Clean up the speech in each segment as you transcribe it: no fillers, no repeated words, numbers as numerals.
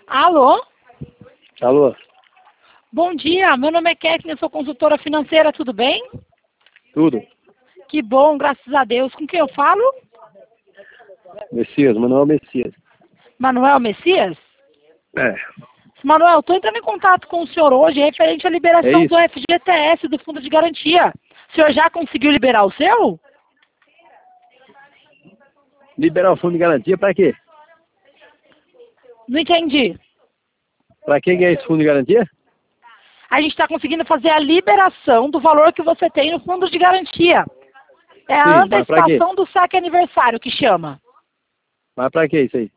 Alô? Alô? Bom dia, meu nome é Kathleen, eu sou consultora financeira, tudo bem? Tudo? Que bom, graças a Deus. Com quem eu falo? Messias, Manuel Messias. Manuel Messias? É. Manuel, estou entrando em contato com o senhor hoje referente à É liberação isso? do FGTS, do Fundo de Garantia. O senhor já conseguiu liberar o seu? Liberar o fundo de garantia pra quê? Não entendi. Pra que é esse fundo de garantia? A gente está conseguindo fazer a liberação do valor que você tem no Fundo de Garantia. É a Sim, mas pra quê? antecipação do saque aniversário que chama. Mas pra que isso aí?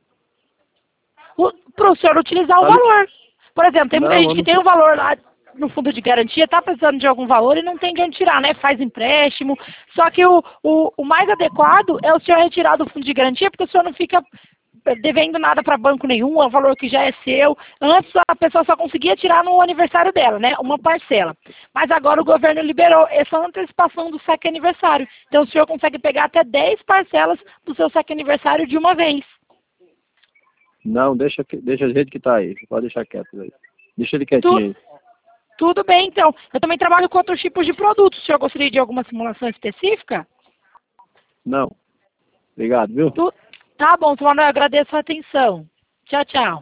Para o senhor utilizar o Tá li- valor. Por exemplo, tem muita Não, gente eu que não tem sei. um valor lá no fundo de garantia, está precisando de algum valor e não tem de onde tirar, né? Faz empréstimo. Só que o mais adequado é o senhor retirar do fundo de garantia, porque o senhor não fica devendo nada para banco nenhum, é um valor que já é seu. Antes a pessoa só conseguia tirar no aniversário dela, né? Uma parcela. Mas agora o governo liberou essa antecipação do saque aniversário. Então o senhor consegue pegar até 10 parcelas do seu saque aniversário de uma vez. Não, deixa do jeito que tá aí. Pode deixar quieto aí. Deixa ele Tu- quietinho aí. Tudo bem, então. Eu também trabalho com outros tipos de produtos. O senhor gostaria de alguma simulação específica? Não. Obrigado, viu? Tá bom, Manuel, eu agradeço a atenção. Tchau, tchau.